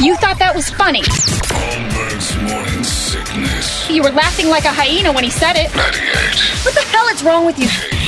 You thought that was funny. Holmberg's Morning Sickness. You were laughing like a hyena when he said it. 98. What the hell is wrong with you?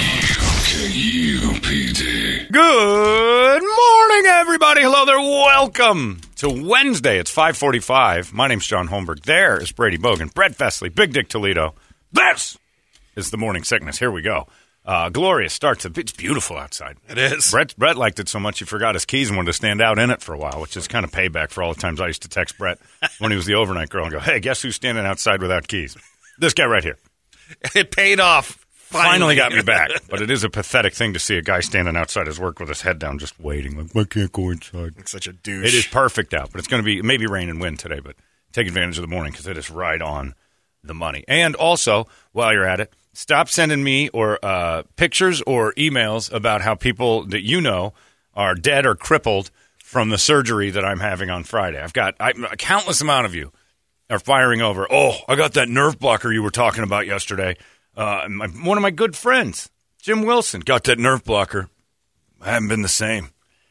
KUPD. Good morning, everybody. Hello there. Welcome to Wednesday. It's 5:45. My name's John Holmberg. There is Brady Bogan, Brett Festley, Big Dick Toledo. This is the Morning Sickness. Here we go. Glorious start. It's beautiful outside. It is. Brett liked it so much he forgot his keys and wanted to stand out in it for a while, which is kind of payback for all the times I used to text Brett when he was the overnight girl and go, hey, guess who's standing outside without keys? This guy right here. It paid off. Finally got me back. But it is a pathetic thing to see a guy standing outside his work with his head down just waiting. Like, I can't go inside. It's such a douche. It is perfect out, but it's going to be maybe rain and wind today, but take advantage of the morning because it is right on the money. And also, while you're at it, stop sending me or pictures or emails about how people that you know are dead or crippled from the surgery that I'm having on Friday. I've got a countless amount of you are firing over. Oh, I got that nerve blocker you were talking about yesterday. One of my good friends, Jim Wilson, got that nerve blocker. I haven't been the same.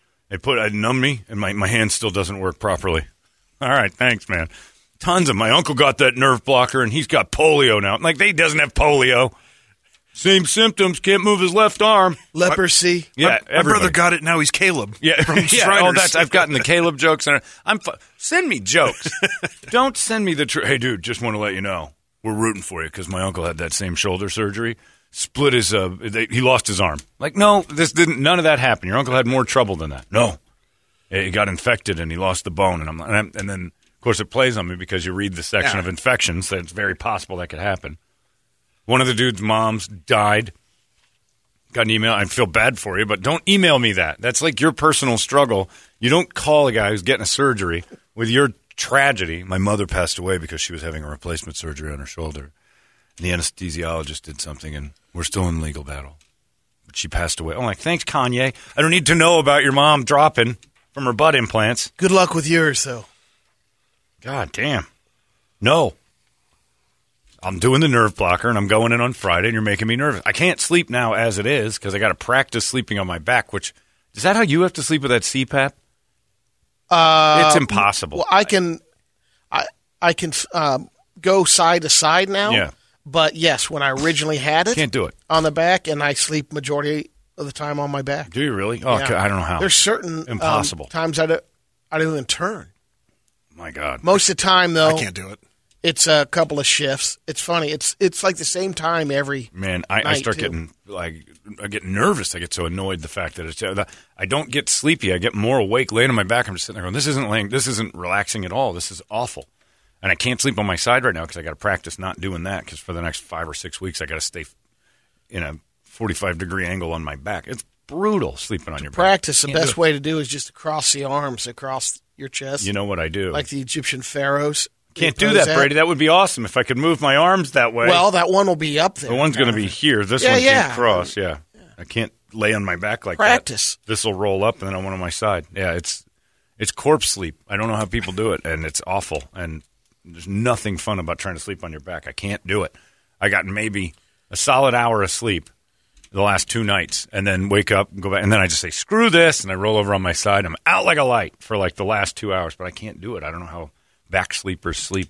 It numbed me, and my hand still doesn't work properly. All right, thanks, man. Tons of my uncle got that nerve blocker, and he's got polio now. Like, he doesn't have polio. Same symptoms, can't move his left arm. Leprosy. Yeah, my brother got it, now he's Caleb. Yeah, from yeah. Shriners. I've gotten the Caleb jokes. And send me jokes. Don't send me the hey, dude, just want to let you know, we're rooting for you because my uncle had that same shoulder surgery. Split his, he lost his arm. Like, no, none of that happened. Your uncle had more trouble than that. No. He got infected and he lost the bone. And then, of course, it plays on me because you read the section of infections that it's very possible that could happen. One of the dude's moms died. Got an email. I feel bad for you, but don't email me that. That's like your personal struggle. You don't call a guy who's getting a surgery with your tragedy. My mother passed away because she was having a replacement surgery on her shoulder. And the anesthesiologist did something, and we're still in legal battle. But she passed away. I'm like, thanks, Kanye. I don't need to know about your mom dropping from her butt implants. Good luck with yours, though. God damn. No. I'm doing the nerve blocker, and I'm going in on Friday, and you're making me nervous. I can't sleep now as it is because I got to practice sleeping on my back, which – is that how you have to sleep with that CPAP? It's impossible. Well, I can go side to side now. Yeah. But, yes, when I originally had it. Can't do it. On the back, and I sleep majority of the time on my back. Do you really? Oh, yeah. I don't know how. There's certain impossible times I don't even turn. My God. Most of the time, though. I can't do it. It's a couple of shifts. It's funny. It's like the same time every Man, I start too. getting I get nervous. I get so annoyed the fact that it's I don't get sleepy. I get more awake, laying on my back. I'm just sitting there going, this isn't relaxing at all. This is awful. And I can't sleep on my side right now because I got to practice not doing that because for the next 5 or 6 weeks I got to stay in a 45-degree angle on my back. It's brutal sleeping on your back. Practice, the best way to do is just to cross the arms across your chest. You know what I do. Like the Egyptian pharaohs. Can't do that, Brady. That would be awesome if I could move my arms that way. Well, that one will be up there. The one's going to be here. This one can't cross. Yeah. I can't lay on my back like Practice. that. This will roll up, and then I want on my side. Yeah, it's corpse sleep. I don't know how people do it, and it's awful. And there's nothing fun about trying to sleep on your back. I can't do it. I got maybe a solid hour of sleep the last 2 nights, and then wake up and go back, and then I just say, screw this, and I roll over on my side. I'm out like a light for like the last 2 hours, but I can't do it. I don't know how back sleepers sleep.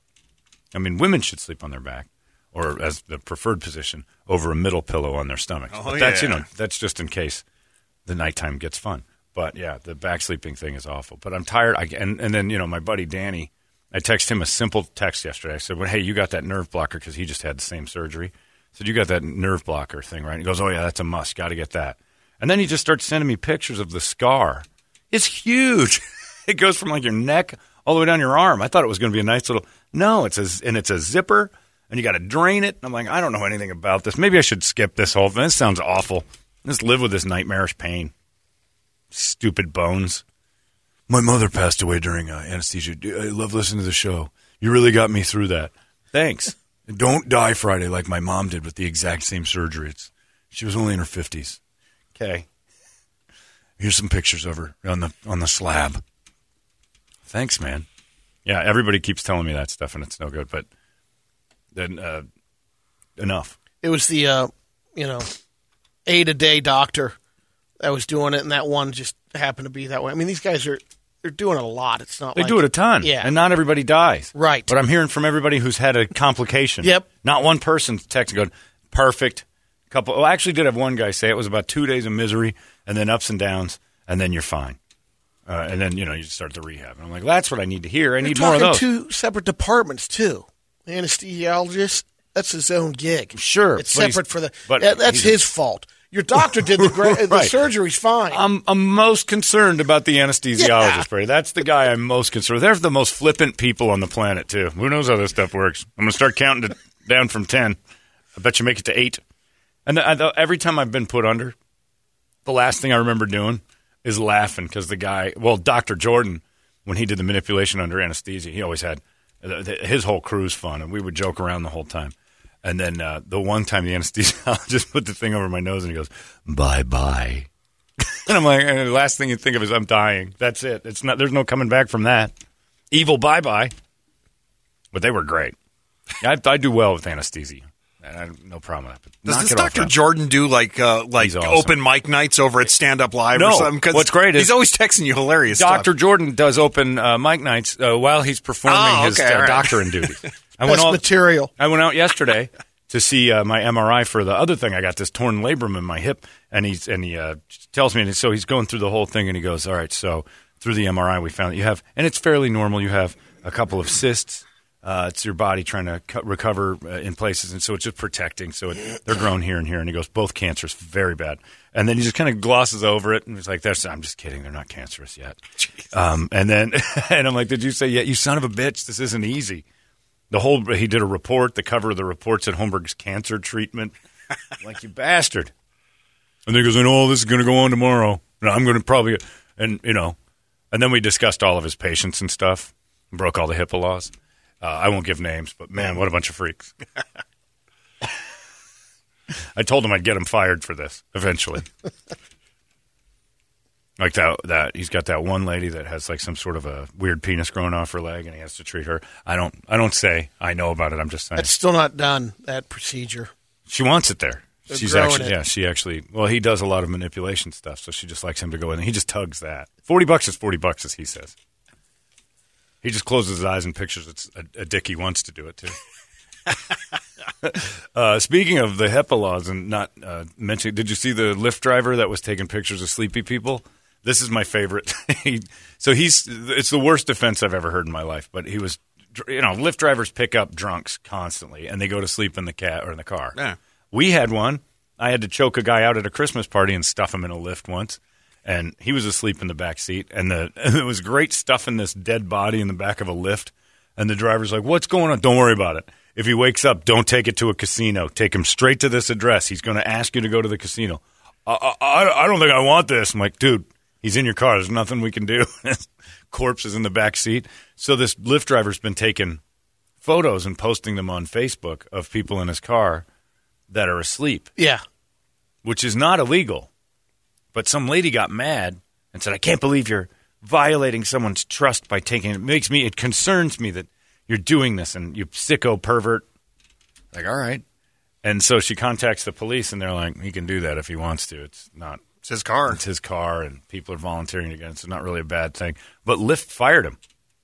I mean, women should sleep on their back, or as the preferred position, over a middle pillow on their stomachs. Oh, but that's that's just in case the nighttime gets fun. But yeah, the back sleeping thing is awful. But I'm tired. And then my buddy Danny, I texted him a simple text yesterday. I said, "Well, hey, you got that nerve blocker because he just had the same surgery." I said, "You got that nerve blocker thing, right?" He goes, "Oh yeah, that's a must. Got to get that." And then he just starts sending me pictures of the scar. It's huge. It goes from like your neck all the way down your arm. I thought it was going to be a nice little. No, it's a zipper, and you got to drain it. I'm like, I don't know anything about this. Maybe I should skip this whole thing. This sounds awful. Just live with this nightmarish pain. Stupid bones. My mother passed away during anesthesia. I love listening to the show. You really got me through that. Thanks. Don't die Friday like my mom did with the exact same surgery. She was only in her 50s. Okay. Here's some pictures of her on the slab. Thanks, man. Yeah, everybody keeps telling me that stuff, and it's no good. But then enough. It was the 8-a-day doctor that was doing it, and that one just happened to be that way. I mean, these guys are they're doing it a lot. It's not They like, do it a ton. Yeah. And not everybody dies. Right. But I'm hearing from everybody who's had a complication. Yep. Not one person texting going, perfect. I actually did have one guy say it was about 2 days of misery and then ups and downs, and then you're fine. And then, you start the rehab. And I'm like, that's what I need to hear. I need more of those. Two separate departments, too. The anesthesiologist, that's his own gig. Sure. It's separate for the – but that's his fault. Your doctor did the Right. surgery's fine. I'm most concerned about the anesthesiologist, Brady. That's the guy I'm most concerned with. They're the most flippant people on the planet, too. Who knows how this stuff works? I'm going to start counting down from 10. I bet you make it to 8. And every time I've been put under, the last thing I remember doing is laughing because the guy, Dr. Jordan, when he did the manipulation under anesthesia, he always had his whole crew's fun, and we would joke around the whole time. And then the one time the anesthesiologist put the thing over my nose and he goes, bye-bye. And I'm like, and the last thing you think of is I'm dying. That's it. There's no coming back from that. Evil bye-bye. But they were great. I do well with anesthesia. I have no problem with that. Does this Dr. Jordan do like awesome. open mic nights over at Stand Up Live No. or something? 'Cause What's great is he's always texting you hilarious Dr. stuff. Jordan does open mic nights while he's performing his all right. doctoring duties. Best material. I went out yesterday to see my MRI for the other thing. I got this torn labrum in my hip, and he tells me, and so he's going through the whole thing, and he goes, all right, so through the MRI we found that you have, and it's fairly normal, you have a couple of cysts. It's your body trying to recover in places, and so it's just protecting. So they're grown here and here, and he goes, both cancerous, very bad. And then he just kind of glosses over it, and he's like, I'm just kidding, they're not cancerous yet. And then, and I'm like, did you say yet? You son of a bitch, this isn't easy. He did a report, the cover of the report's at Holmberg's cancer treatment. I'm like, you bastard. And then he goes, this is going to go on tomorrow. And I'm going to probably, and then we discussed all of his patients and stuff, and broke all the HIPAA laws. I won't give names, but man, what a bunch of freaks. I told him I'd get him fired for this eventually. Like that he's got that one lady that has like some sort of a weird penis growing off her leg, and he has to treat her. I don't say I know about it. I'm just saying It's still not done, that procedure. she wants it there. They're She's growing actually, it. yeah, she actually. Well, he does a lot of manipulation stuff, so she just likes him to go in. He just tugs that. $40 is $40, as he says. He just closes his eyes and pictures it's a dick he wants to do it too. Speaking of the HIPAA laws and not mentioning, did you see the Lyft driver that was taking pictures of sleepy people? This is my favorite. It's the worst defense I've ever heard in my life. But he was, Lyft drivers pick up drunks constantly, and they go to sleep in the car or in the car. Yeah. We had one. I had to choke a guy out at a Christmas party and stuff him in a Lyft once. And he was asleep in the back seat, and it was great stuffing this dead body in the back of a Lyft. And the driver's like, "What's going on? Don't worry about it. If he wakes up, don't take it to a casino. Take him straight to this address. He's going to ask you to go to the casino." I don't think I want this. I'm like, dude, he's in your car. There's nothing we can do. Corpse is in the back seat. So this Lyft driver's been taking photos and posting them on Facebook of people in his car that are asleep, Yeah. which is not illegal. But some lady got mad and said, "I can't believe you're violating someone's trust by taking it. It concerns me that you're doing this, and you sicko pervert." Like, all right. And so she contacts the police, and they're like, he can do that if he wants to. It's his car. It's his car, and people are volunteering again. It's not really a bad thing. But Lyft fired him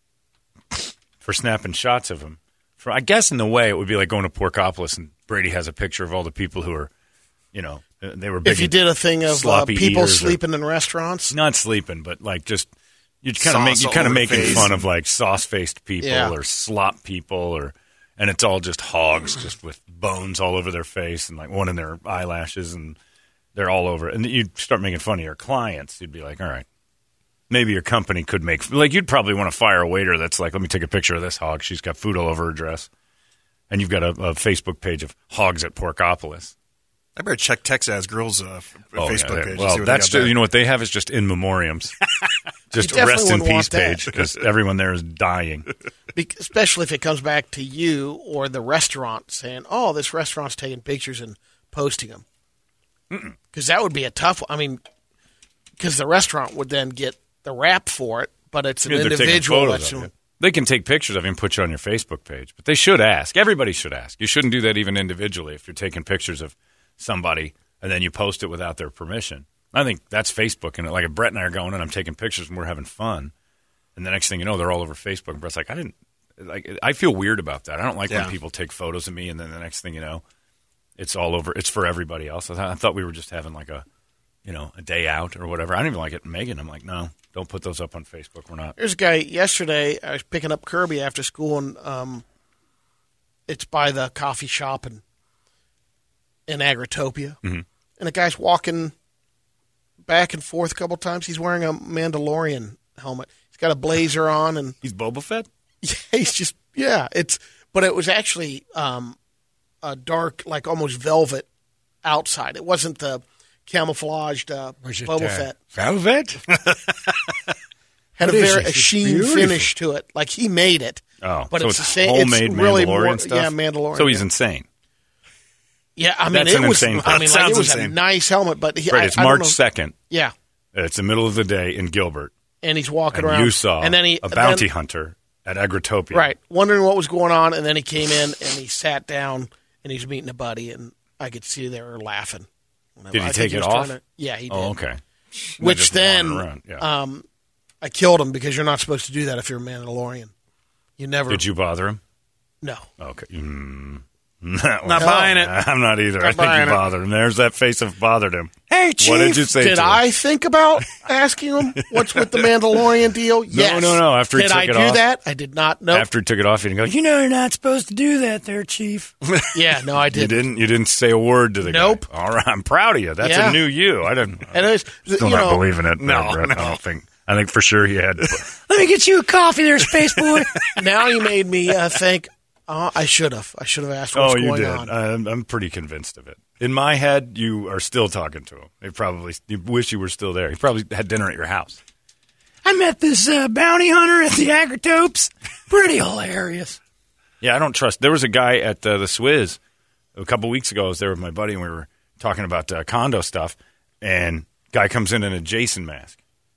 for snapping shots of him. I guess in the way it would be like going to Porkopolis, and Brady has a picture of all the people who are, they were big. If you did a thing of sloppy people eaters sleeping in restaurants. not sleeping, but like just you're kind of making fun of like sauce-faced people or slop people, and it's all just hogs, just with bones all over their face and like one in their eyelashes, and they're all over. And you'd start making fun of your clients. You'd be like, all right, maybe your company could make you'd probably want to fire a waiter that's like, let me take a picture of this hog. She's got food all over her dress, and you've got a Facebook page of hogs at Porkopolis. I better check Texas Girls' Facebook page. Well, and see what that's they got there. what they have is just in memoriams, just You definitely rest in wouldn't want peace that. page because everyone there is dying. Especially if it comes back to you or the restaurant saying, "Oh, this restaurant's taking pictures and posting them." Because that would be a tough one. I mean, because the restaurant would then get the rap for it, but it's an Yeah, they're taking individual photos that's of you. They can take pictures of you and put you on your Facebook page, but they should ask. Everybody should ask. You shouldn't do that even individually if you're taking pictures of somebody and then you post it without their permission. I think that's Facebook. And like if Brett and I are going and I'm taking pictures and we're having fun, And the next thing you know, they're all over Facebook. And Brett's like, I feel weird about that. I don't like when people take photos of me, and then the next thing you know, it's all over. It's for everybody else. I thought we were just having like a day out or whatever. I don't even like it. Megan, I'm like, no, don't put those up on Facebook. We're not. There's a guy yesterday. I was picking up Kirby after school, and it's by the coffee shop in Agritopia. Mm-hmm. And the guy's walking back and forth a couple times. He's wearing a Mandalorian helmet. He's got a blazer on, and he's Boba Fett. Yeah, he's just but it was actually a dark, like almost velvet outside. It wasn't the camouflaged Boba Fett. Velvet had a sheen finish to it, like he made it. Oh, but so it's the same. Homemade it's really Mandalorian stuff. Yeah, Mandalorian. So he's insane. Yeah, I mean, That's an it was. insane I mean, like, it was insane. a nice helmet, but It's March 2nd. Yeah, It's the middle of the day in Gilbert. and he's walking And around. you saw and then a bounty hunter at Agritopia. right, wondering what was going on, and then he came in and he sat down and he's meeting a buddy, and I could see they were laughing. Did he I take think it was off? trying to- yeah, he did. Oh, okay. Which Just then, wandering around. Yeah. I killed him because you're not supposed to do that if you're a Mandalorian. You never. Did you bother him? No. Okay. Not buying it. I'm not either. I think buying you it. bothered him. There's that face of bothered him. Hey, Chief. What did you say Did to him? I think about asking him what's with the Mandalorian deal? Yes. No. After he did took I it do off? that? I did not. No. After he took it off, he didn't go, you're not supposed to do that there, Chief. Yeah, no, I You didn't. You didn't say a word to the Nope. guy. All right. I'm proud of you. That's Yeah. a new you. I didn't. And it was, Still you not know, believing it. No, Brett. no. I don't think. I think for sure he had. Let me get you a coffee there, space boy. Now you made me think. I should have. I should have asked what's you going did. on. I'm pretty convinced of it. In my head, you are still talking to him. You wish you were still there. He probably had dinner at your house. I met this bounty hunter at the Agritopes. Pretty hilarious. Yeah, I don't trust. There was a guy at the Swizz a couple weeks ago. I was there with my buddy, and we were talking about condo stuff. And guy comes in a Jason mask.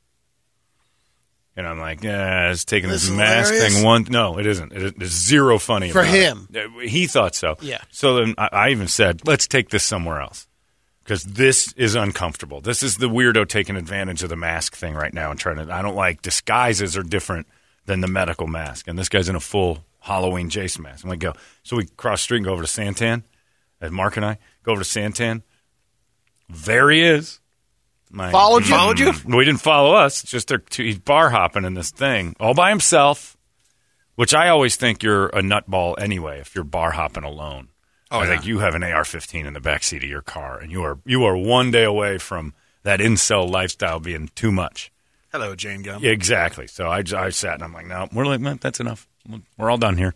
And I'm like, yeah, it's taking this mask hilarious? thing one. No, it isn't. It's zero funny For about him. it. He thought so. Yeah. So then I even said, let's take this somewhere else because this is uncomfortable. This is the weirdo taking advantage of the mask thing right now and trying to. I don't like disguises are different than the medical mask. And this guy's in a full Halloween Jason mask. I'm like, go. So we cross the street and go over to Santan. And Mark and I go over to Santan. There he is. Followed you? We didn't follow us. It's just he's bar hopping in this thing all by himself, which I always think you're a nutball anyway if you're bar hopping alone. Oh, I think you have an AR-15 in the backseat of your car, and you are one day away from that incel lifestyle being too much. Hello, Jane Gum. Yeah, exactly. So I sat and I'm like, no, we're like, man, that's enough. We're all done here.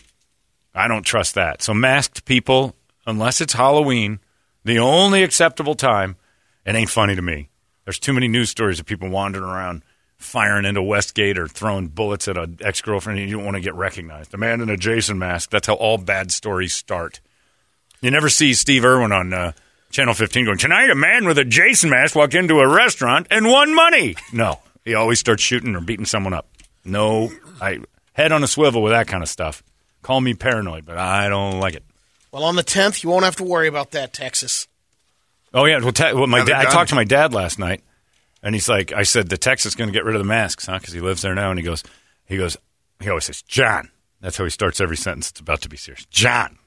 I don't trust that. So masked people, unless it's Halloween, the only acceptable time. It ain't funny to me. There's too many news stories of people wandering around firing into Westgate or throwing bullets at an ex-girlfriend and you don't want to get recognized. A man in a Jason mask, that's how all bad stories start. You never see Steve Irwin on Channel 15 going, tonight a man with a Jason mask walked into a restaurant and won money. No. He always starts shooting or beating someone up. No. Head on a swivel with that kind of stuff. Call me paranoid, but I don't like it. Well, on the 10th, you won't have to worry about that, Texas. Oh, yeah. Well, my dad. I done. talked to my dad last night, and he's like, I said, the Texas is going to get rid of the masks, huh? Because he lives there now. And he always says, John. That's how he starts every sentence. It's about to be serious. John,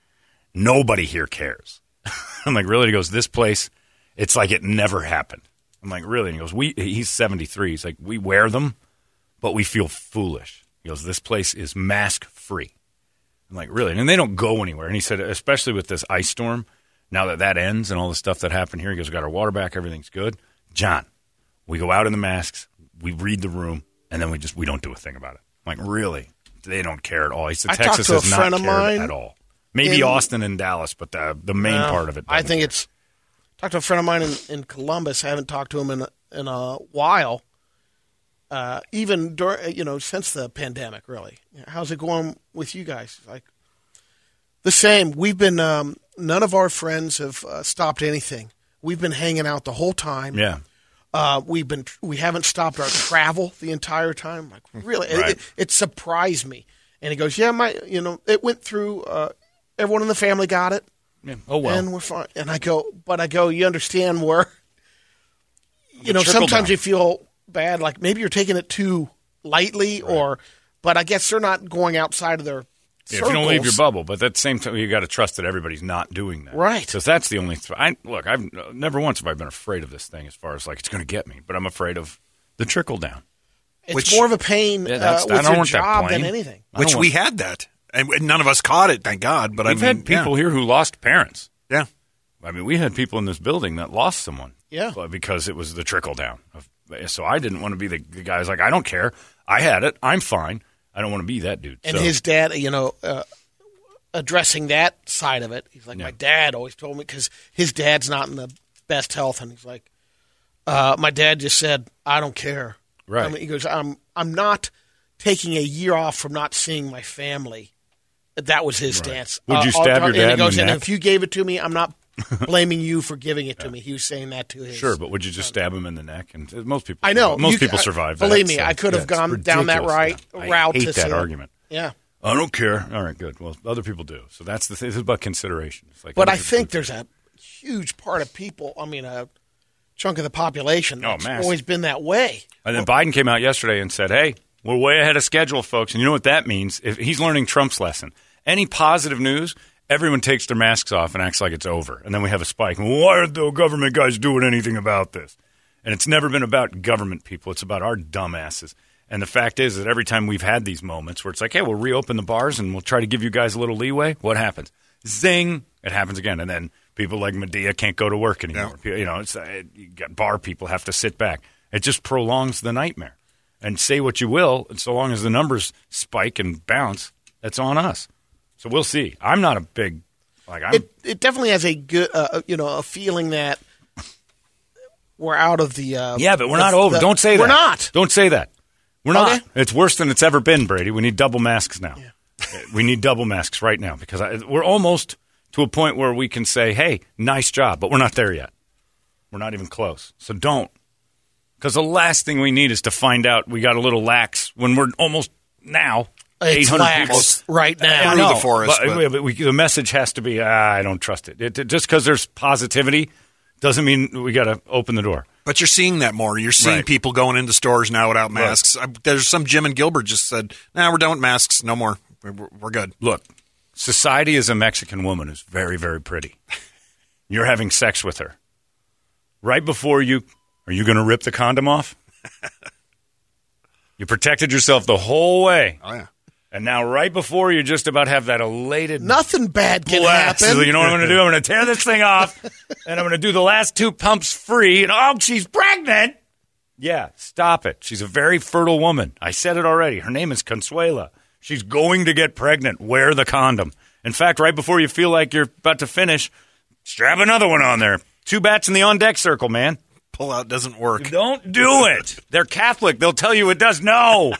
nobody here cares. I'm like, really? He goes, this place, it's like it never happened. I'm like, really? And he goes, he's 73. He's like, we wear them, but we feel foolish. He goes, this place is mask free. I'm like, really? And they don't go anywhere. And he said, especially with this ice storm, now that ends and all the stuff that happened here, he goes, we got our water back, everything's good. John, we go out in the masks, we read the room, and then we don't do a thing about it. I'm like, really? They don't care at all. He said I Texas talked to has a not friend of cared mine at all. Maybe Austin and Dallas, but the main part of it. I think it's. Talked to a friend of mine in Columbus. I haven't talked to him in a while. Even during, since the pandemic, really. How's it going with you guys? Like the same. We've been. None of our friends have stopped anything. We've been hanging out the whole time. Yeah. We haven't stopped our travel the entire time. Like really, Right. it surprised me. And he goes, yeah, it went through. Everyone in the family got it. Yeah. Oh, well. And we're fine. And I go, you understand where, trickle sometimes down. you feel bad, like maybe you're taking it too lightly, but I guess they're not going outside of their Yeah, circles. if you don't leave your bubble, but at the same time, you got to trust that everybody's not doing that. Right. So if that's the only. Look, I've never once have I been afraid of this thing as far as like it's going to get me, but I'm afraid of the trickle down. It's more of a pain I don't with your want that job plane. than anything. Which we had that. And none of us caught it, thank God. But We've had people here who lost parents. Yeah. I mean, we had people in this building that lost someone. Yeah. Because it was the trickle down. So I didn't want to be the guy who's like, I don't care. I had it. I'm fine. I don't want to be that dude. And his dad, addressing that side of it, he's like, my dad always told me, because his dad's not in the best health, and he's like, my dad just said, I don't care. Right. I mean, he goes, I'm not taking a year off from not seeing my family. That was his stance. Would you stab your dad and he goes, in the and neck? if you gave it to me, I'm not blaming you for giving it to me. He was saying that to his. Sure, but would you just stab him in the neck? And most people, I know. most people survive. Believe that, me, I could have it's gone down that ridiculous. route. I hate to that see argument. Yeah. I don't care. All right, good. Well, other people do. So that's the thing. This is about consideration. It's like But other I people think do. there's a huge part of people, a chunk of the population that's massive. always been that way. And then Biden came out yesterday and said, hey, we're way ahead of schedule, folks. And you know what that means? If he's learning Trump's lesson. Any positive news, everyone takes their masks off and acts like it's over. And then we have a spike. Why aren't the government guys doing anything about this? And it's never been about government people. It's about our dumbasses. And the fact is that every time we've had these moments where it's like, hey, we'll reopen the bars and we'll try to give you guys a little leeway, what happens? Zing! It happens again. And then people like Medea can't go to work anymore. Yeah. You got bar people have to sit back. It just prolongs the nightmare. And say what you will, and so long as the numbers spike and bounce, that's on us. So we'll see. I'm not a big It definitely has a good, a feeling that we're out of the. Yeah, but we're not over. Don't say that. We're not. Don't say that. We're Okay. not. It's worse than it's ever been, Brady. We need double masks now. Yeah. We need double masks right now because we're almost to a point where we can say, hey, nice job, but we're not there yet. We're not even close. So don't. Because the last thing we need is to find out we got a little lax when we're almost now. It's 800 lax people. right now. I know, the forest, but the message has to be, I don't trust it. Just because there's positivity doesn't mean we got to open the door. But you're seeing that more. You're seeing people going into stores now without masks. There's some Jim and Gilbert just said, we're done with masks. No more. We're good. Look, society is a Mexican woman who's very, very pretty. You're having sex with her. Right before you, are you going to rip the condom off? You protected yourself the whole way. Oh, yeah. And now right before you just about have that elated Nothing bad can blast. happen. So you know what I'm going to do? I'm going to tear this thing off, and I'm going to do the last 2 pumps free, and she's pregnant. Yeah, stop it. She's a very fertile woman. I said it already. Her name is Consuela. She's going to get pregnant. Wear the condom. In fact, right before you feel like you're about to finish, strap another one on there. 2 bats in the on-deck circle, man. Pull-out doesn't work. Don't do it. They're Catholic. They'll tell you it does. No.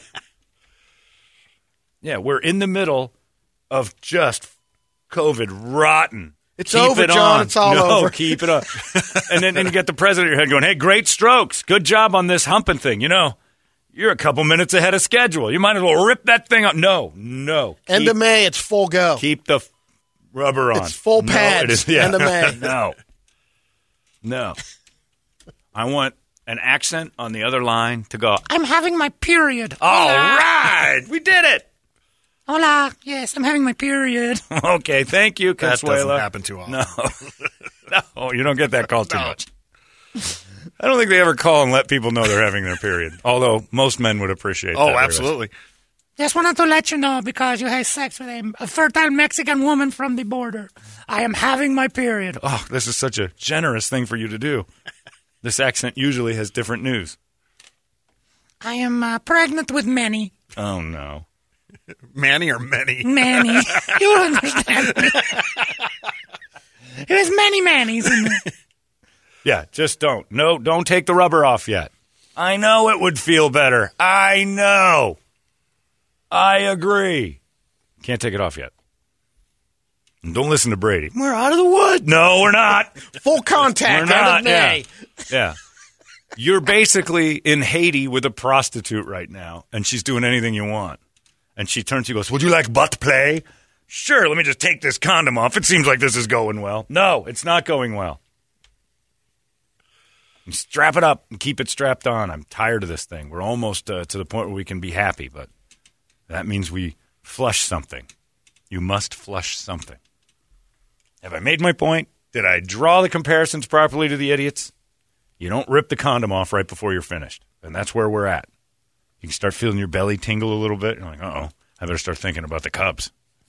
Yeah, we're in the middle of just COVID rotten. It's Keep over, it John. on. It's all no, over. Keep it up. And then you get the president in your head going, hey, great strokes. Good job on this humping thing. You're a couple minutes ahead of schedule. You might as well rip that thing up. No. End of May, it's full go. Keep the rubber on. It's full pads. No, it is, yeah. End of May. No. I want an accent on the other line to go, I'm having my period. All right. We did it. Hola. Yes, I'm having my period. Okay, thank you, That Consuela. doesn't happen too often. No, you don't get that call too much. I don't think they ever call and let people know they're having their period, although most men would appreciate that. Oh, absolutely. Just wanted to let you know because you had sex with a fertile Mexican woman from the border. I am having my period. Oh, this is such a generous thing for you to do. This accent usually has different news. I am pregnant with Manny. Oh, no. Manny or Manny? Manny. You understand me. There's many Mannies in there. Yeah, just don't. No, don't take the rubber off yet. I know it would feel better. I know. I agree. Can't take it off yet. And don't listen to Brady. We're out of the wood. No, we're not. Full contact. We're End not. of May. Yeah. You're basically in Haiti with a prostitute right now, and she's doing anything you want. And she turns to you and goes, would you like butt play? Sure, let me just take this condom off. It seems like this is going well. No, it's not going well. And strap it up and keep it strapped on. I'm tired of this thing. We're almost to the point where we can be happy, but that means we flush something. You must flush something. Have I made my point? Did I draw the comparisons properly to the idiots? You don't rip the condom off right before you're finished, and that's where we're at. You can start feeling your belly tingle a little bit. You're like, uh-oh, I better start thinking about the Cubs.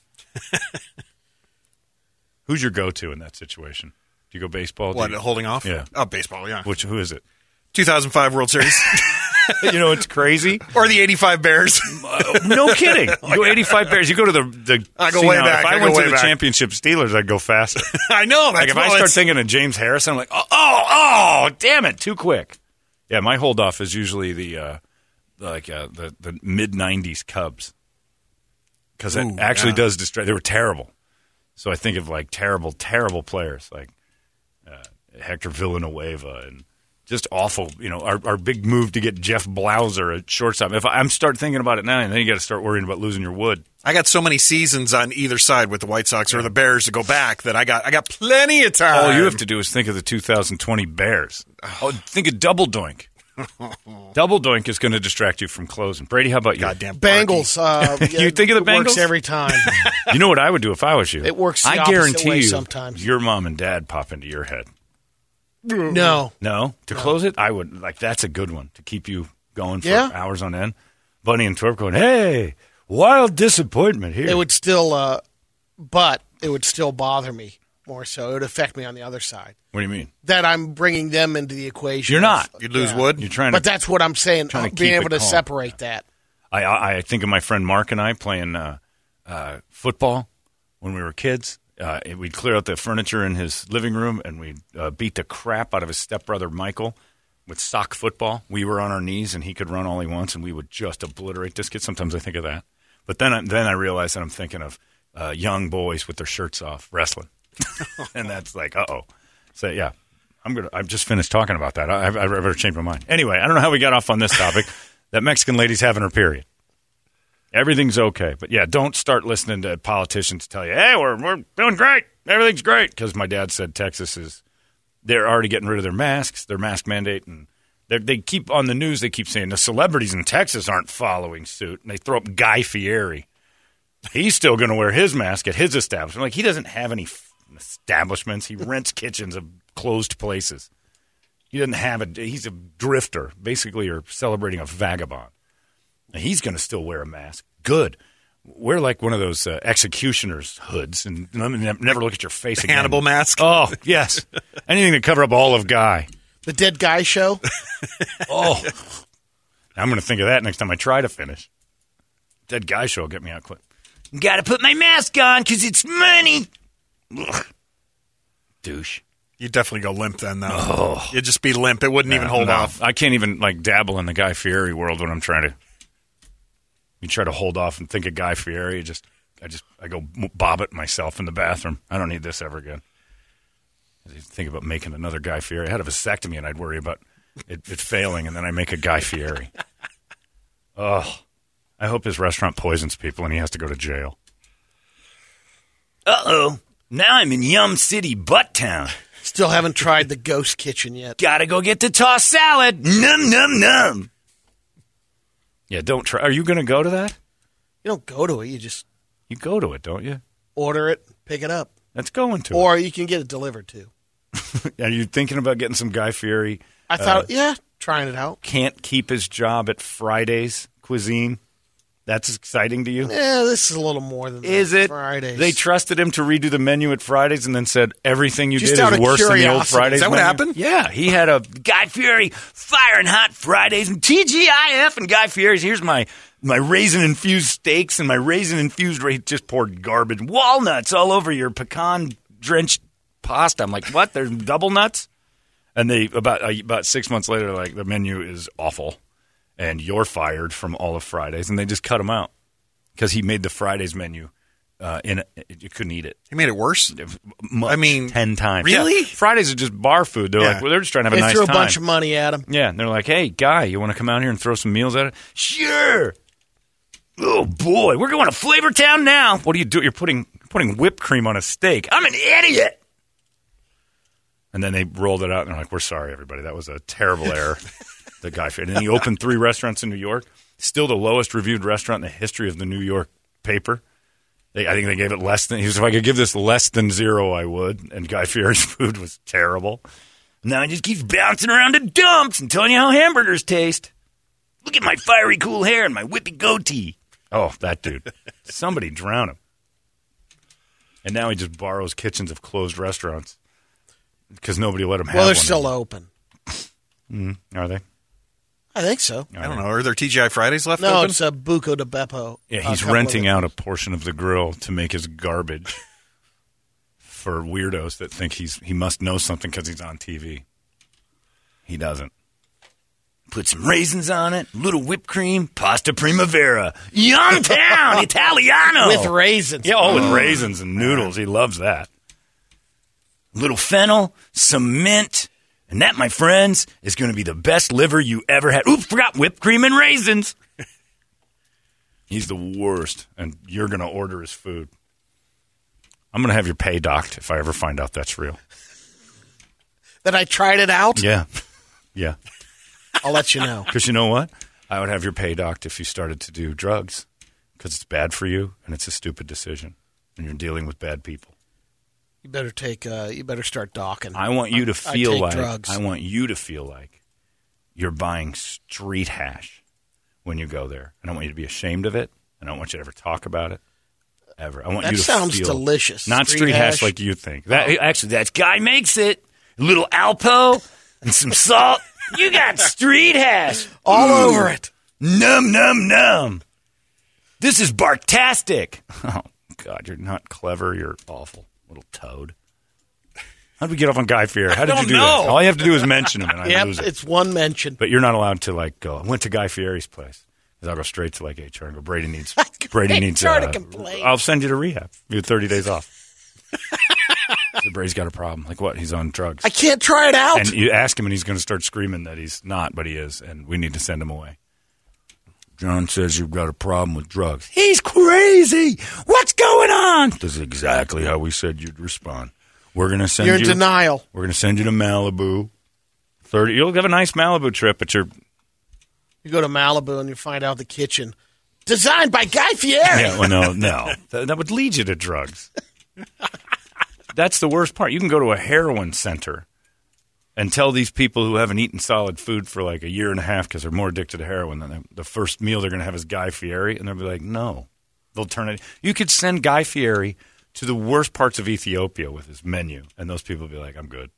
Who's your go-to in that situation? Do you go baseball? What, holding off? Yeah. Oh, baseball, yeah. Who is it? 2005 World Series. You know, it's crazy. Or the 85 Bears. No kidding. You go 85 Bears. You go to the I go way now, back. If I went to the championship Steelers, I'd go faster. I know. Like if I start thinking of James Harrison, I'm like, oh, damn it, too quick. Yeah, my holdoff is usually the mid '90s Cubs because it actually does distract. They were terrible, so I think of like terrible players like Hector Villanueva and just awful. You know, our big move to get Jeff Blauser at shortstop. If I'm start thinking about it now, and then you got to start worrying about losing your wood. I got so many seasons on either side with the White Sox or the Bears to go back that I got plenty of time. All you have to do is think of the 2020 Bears. Oh, think of Double Doink. Double Doink is going to distract you from closing. Brady, how about you? Goddamn Bengals. You think of the Bengals? It works every time. You know what I would do if I was you? It works the I opposite guarantee way you, sometimes. your mom and dad pop into your head. No. No? To close it? I would. Like, that's a good one to keep you going for Yeah. hours on end. Bunny and Twerp going, hey, wild disappointment here. It would still, but it would still bother me more so. It would affect me on the other side. What do you mean? That I'm bringing them into the equation. You're not. You'd lose wood? You're trying But to. that's what I'm saying. trying to Being keep able it to calm. separate that. I think of my friend Mark and I playing football when we were kids. We'd clear out the furniture in his living room, and we'd beat the crap out of his stepbrother Michael with sock football. We were on our knees, and he could run all he wants, and we would just obliterate this kid. Sometimes I think of that. But then I realize that I'm thinking of young boys with their shirts off wrestling. And that's like, uh-oh. So, yeah, I've just finished talking about that. I better change my mind. Anyway, I don't know how we got off on this topic. That Mexican lady's having her period. Everything's okay. But, yeah, don't start listening to politicians tell you, hey, we're doing great. Everything's great. Because my dad said Texas they're already getting rid of their mask mandate. And they keep on the news, they keep saying the celebrities in Texas aren't following suit. And they throw up Guy Fieri. He's still going to wear his mask at his establishment. Like, he doesn't have any establishments. He rents kitchens of closed places. He doesn't have he's a drifter. Basically, you're celebrating a vagabond. And he's going to still wear a mask. Good. Wear like one of those executioner's hoods and never look at your face again. Hannibal mask? Oh, yes. Anything to cover up all of Guy. The Dead Guy Show? Oh. I'm going to think of that next time I try to finish. Dead Guy Show will get me out quick. Got to put my mask on because it's money. Ugh. Douche. You'd definitely go limp then, though. Oh. You'd just be limp. It wouldn't even hold off. I can't even like dabble in the Guy Fieri world when I'm trying to. You try to hold off and think of Guy Fieri. I go bob it myself in the bathroom. I don't need this ever again. I think about making another Guy Fieri. I had a vasectomy and I'd worry about it failing, and then I make a Guy Fieri. Oh, I hope his restaurant poisons people and he has to go to jail. Uh-oh. Now I'm in Yum City, Butt Town. Still haven't tried the Ghost Kitchen yet. Gotta go get the tossed salad. Num, num, num. Yeah, don't try. Are you going to go to that? You don't go to it. You just You go to it, don't you? order it, pick it up. That's going to Or you can get it delivered, too. it. Are you thinking about getting some Guy Fieri? I thought, trying it out. Can't keep his job at Fridays Cuisine. That's exciting to you? Yeah, this is a little more than Is it? Fridays. They trusted him to redo the menu at Fridays and then said everything you Just did out is of worse than the old curiosity. Fridays Is that what menu. happened? Yeah. He had a Guy Fieri Fire and Hot Fridays and TGIF and Guy Fieri's. Here's my raisin-infused steaks and my raisin-infused just poured garbage. Walnuts all over your pecan-drenched pasta. I'm like, what? There's double nuts? And they about 6 months later, like, the menu is awful and you're fired from all of Fridays. And they just cut him out. Because he made the Fridays menu, you couldn't eat it. He made it worse? Much, I mean, 10 times. really? Yeah. Fridays are just bar food. They're like, well, they're just trying to have a They nice threw a time. bunch of money at him. Yeah, and they're like, hey, Guy, you want to come out here and throw some meals at it? Sure. Oh, boy, we're going to Flavortown now. What do you do? You're putting whipped cream on a steak. I'm an idiot. And then they rolled it out, and they're like, we're sorry, everybody. That was a terrible error. The Guy Fieri. And then he opened 3 restaurants in New York. Still the lowest reviewed restaurant in the history of the New York paper. I think they gave it less than. He was, if I could give this less than 0, I would. And Guy Fieri's food was terrible. Now he just keeps bouncing around the dumps and telling you how hamburgers taste. Look at my fiery cool hair and my whippy goatee. Oh, that dude. Somebody drown him. And now he just borrows kitchens of closed restaurants because nobody let him have one. Well, they're still open. Are they? I think so. I don't know. Are there TGI Fridays left No, open? it's a Buco de Beppo. Yeah, he's renting out a portion of the grill to make his garbage for weirdos that think he must know something because he's on TV. He doesn't. Put some raisins on it, little whipped cream, pasta primavera, Yumtown, Italiano. With raisins. Yeah, with raisins and noodles. He loves that. Little fennel, some mint, and that, my friends, is going to be the best liver you ever had. Oops, forgot whipped cream and raisins. He's the worst, and you're going to order his food. I'm going to have your pay docked if I ever find out that's real. That I tried it out? Yeah. Yeah. I'll let you know. Because you know what? I would have your pay docked if you started to do drugs because it's bad for you and it's a stupid decision and you're dealing with bad people. You better you better start docking. I want you to feel like drugs. I want you to feel like you're buying street hash when you go there. I don't want you to be ashamed of it. I don't want you to ever talk about it. Ever. I want That you to sounds feel delicious. Not street hash like you think. Actually, that guy makes it. A little Alpo and some salt. You got street hash all over it. Num, num, num. This is barktastic. Oh, God, you're not clever. You're awful. Little toad. How'd we get off on Guy Fieri? How did you do that? All you have to do is mention him, and I lose it. It's one mention. But you're not allowed to, go. I went to Guy Fieri's place. Because I'll go straight to, HR and go, Brady needs to complain. I'll send you to rehab. You have 30 days off. So Brady's got a problem. Like what? He's on drugs. I can't try it out. And you ask him, and he's going to start screaming that he's not, but he is, and we need to send him away. John says you've got a problem with drugs. He's crazy. What's going on? This is exactly how we said you'd respond. We're going to send You're in denial. We're going to send you to Malibu. You'll have a nice Malibu trip, but you go to Malibu and you find out the kitchen designed by Guy Fieri. Yeah, well, no. That would lead you to drugs. That's the worst part. You can go to a heroin center and tell these people who haven't eaten solid food for like a year and a half because they're more addicted to heroin than the first meal they're going to have is Guy Fieri, and they'll be like, no. They'll turn it. You could send Guy Fieri to the worst parts of Ethiopia with his menu, and those people will be like, I'm good.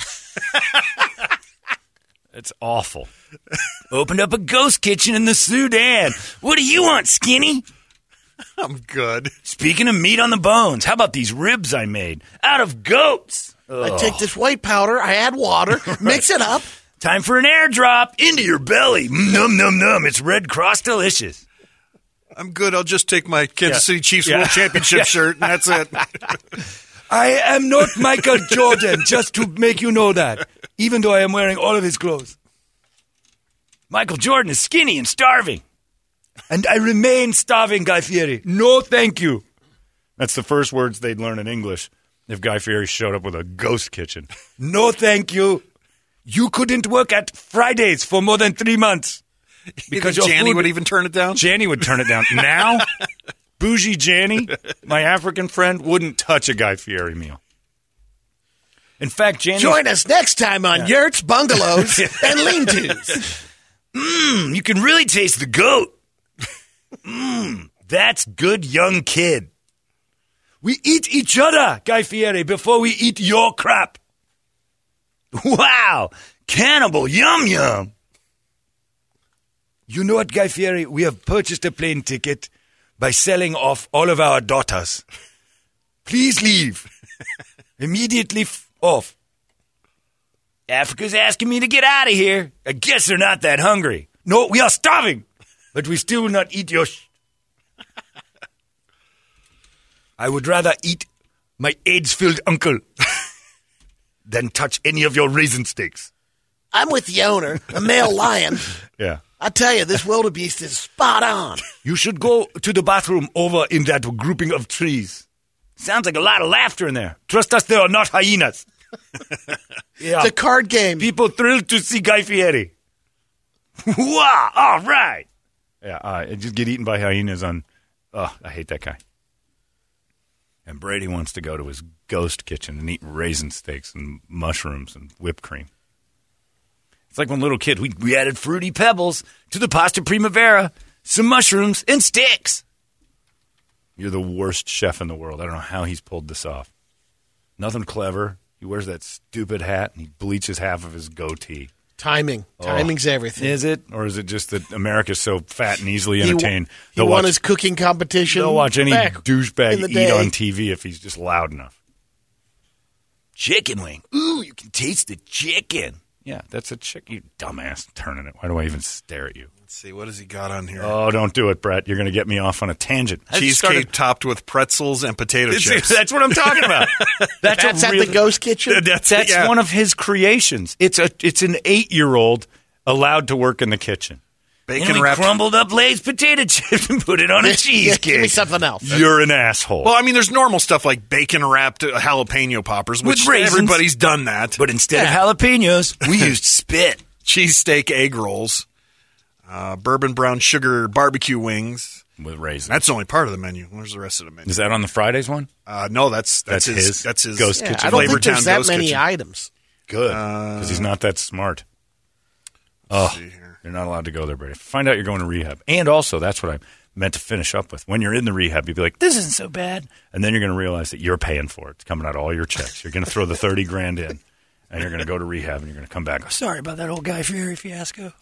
It's awful. Opened up a ghost kitchen in the Sudan. What do you want, skinny? I'm good. Speaking of meat on the bones, how about these ribs I made out of goats? I take this white powder, I add water, mix it up. Time for an airdrop into your belly. Num, num, num. It's Red Cross delicious. I'm good. I'll just take my Kansas City Chiefs World Championship shirt, and that's it. I am not Michael Jordan, just to make you know that, even though I am wearing all of his clothes. Michael Jordan is skinny and starving. And I remain starving, Guy Fieri. No, thank you. That's the first words they'd learn in English if Guy Fieri showed up with a ghost kitchen. No, thank you. You couldn't work at Fridays for more than 3 months. Because Janny would even turn it down? Janny would turn it down. Now, bougie Janny, my African friend, wouldn't touch a Guy Fieri meal. In fact, Janny... Join us next time on Yurts, Bungalows, and Lean-Tos. You can really taste the goat. That's good young kid. We eat each other, Guy Fieri, before we eat your crap. Wow, cannibal, yum yum. You know what, Guy Fieri? We have purchased a plane ticket by selling off all of our daughters. Please leave. Immediately off. Africa's asking me to get out of here. I guess they're not that hungry. No, we are starving. But we still will not eat your I would rather eat my AIDS-filled uncle than touch any of your raisin steaks. I'm with the owner, a male lion. Yeah. I tell you, this wildebeest is spot on. You should go to the bathroom over in that grouping of trees. Sounds like a lot of laughter in there. Trust us, they are not hyenas. Yeah. It's a card game. People thrilled to see Guy Fieri. Wow! All right. Yeah, I just get eaten by hyenas on. Oh, I hate that guy. And Brady wants to go to his ghost kitchen and eat raisin steaks and mushrooms and whipped cream. It's like when little kid, we added Fruity Pebbles to the pasta primavera, some mushrooms and sticks. You're the worst chef in the world. I don't know how he's pulled this off. Nothing clever. He wears that stupid hat and he bleaches half of his goatee. Timing. Timing's everything. Is it? Or is it just that America's so fat and easily entertained? He won his cooking competition. They'll watch any back douchebag in the eat day. on TV if he's just loud enough. Chicken wing. Ooh, you can taste the chicken. Yeah, that's a chicken. You dumbass turning it. Why do I even stare at you? Let's see, what has he got on here? Oh, don't do it, Brett. You're going to get me off on a tangent. Cheesecake topped with pretzels and potato chips. That's what I'm talking about. That's at the ghost kitchen? That's one of his creations. It's an 8-year-old allowed to work in the kitchen. Bacon wrapped. Crumbled up Lay's potato chips and put it on a cheesecake. Give me something else. You're an asshole. Well, I mean, there's normal stuff like bacon wrapped jalapeno poppers, which With raisins. everybody's done that. But instead of jalapenos, we used spit. Cheesesteak egg rolls, bourbon brown sugar barbecue wings. With raisins. That's only part of the menu. Where's the rest of the menu? Is that on the Fridays one? No, that's his his ghost Yeah, kitchen. I don't think Flavortown there's that Ghost many Kitchen. items. Good. Because he's not that smart. Oh, see here. you're not allowed to go there, Brady. Find out you're going to rehab. And also, that's what I meant to finish up with. When you're in the rehab, you'd be like, this isn't so bad. And then you're going to realize that you're paying for it. It's coming out of all your checks. You're going to throw the $30,000 in, and you're going to go to rehab, and you're going to come back and go, Sorry about that old Guy Fieri fiasco.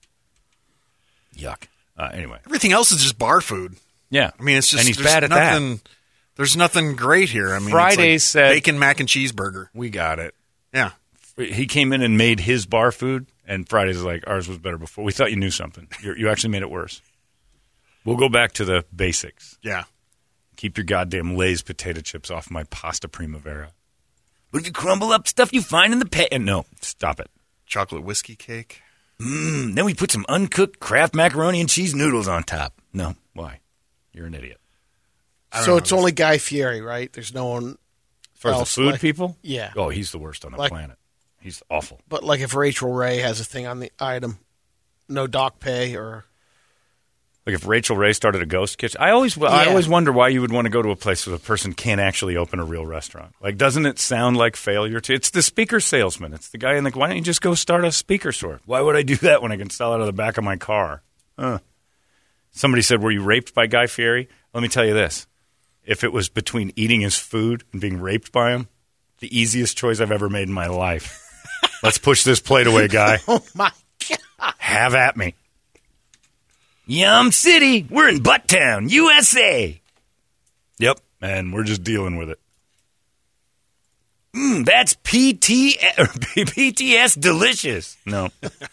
yuck. Anyway. Everything else is just bar food. Yeah. I mean, it's just and he's there's bad at nothing, There's nothing great here. I mean, Friday it's like said- bacon mac and cheeseburger. We got it. Yeah. He came in and made his bar food, and Friday's like, ours was better before. We thought you knew something. You actually made it worse. We'll go back to the basics. Yeah. Keep your goddamn Lay's potato chips off my pasta primavera. But if you crumble up stuff you find in the pan. No, stop it. Chocolate whiskey cake. Then we put some uncooked Kraft macaroni and cheese noodles on top. No, why? You're an idiot. So it's only Guy Fieri, right? There's no one As far as else. the food like- people? Yeah. Oh, he's the worst on the Like- planet. He's awful. But like if Rachel Ray has a thing on the item, no doc pay or... Like if Rachel Ray started a ghost kitchen, I always wonder why you would want to go to a place where the person can't actually open a real restaurant. Like, doesn't it sound like failure to? It's the speaker salesman. It's the guy in the. Why don't you just go start a speaker store? Why would I do that when I can sell out of the back of my car? Somebody said, "Were you raped by Guy Fieri?" Let me tell you this: if it was between eating his food and being raped by him, the easiest choice I've ever made in my life. Let's push this plate away, Guy. Oh, my God. Have at me. Yum City. We're in Butttown, USA. Yep, and we're just dealing with it. That's PTS delicious. No.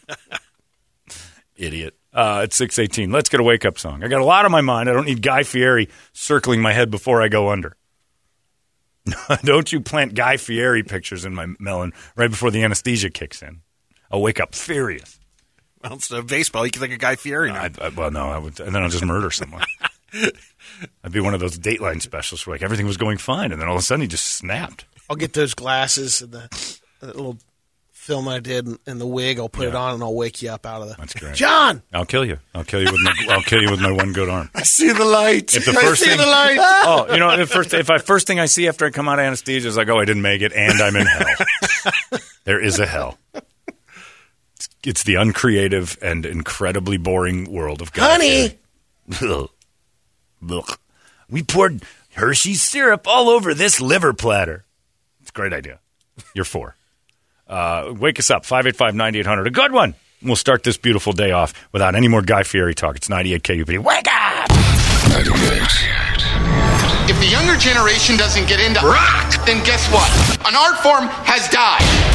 Idiot. It's 6:18. Let's get a wake-up song. I got a lot on my mind. I don't need Guy Fieri circling my head before I go under. Don't you plant Guy Fieri pictures in my melon right before the anesthesia kicks in. I'll wake up furious. Well, instead of baseball, you can think of Guy Fieri now. I would, and then I'll just murder someone. I'd be one of those Dateline specials where like everything was going fine, and then all of a sudden he just snapped. I'll get those glasses and the little film I did and the wig. I'll put it on and I'll wake you up out of the. That's great. John! I'll kill you. I'll kill you with my one good arm. I see the light. If the I first see thing, the light. oh, you know, if first thing I see after I come out of anesthesia is like, oh, I didn't make it, and I'm in hell. There is a hell. It's the uncreative and incredibly boring world of Guy Honey! Fieri. Look, we poured Hershey's syrup all over this liver platter. It's a great idea. You're 4. Wake us up, 585-9800. A good one. We'll start this beautiful day off without any more Guy Fieri talk. It's 98 KUPD. Wake up! 98. If the younger generation doesn't get into rock, then guess what? An art form has died.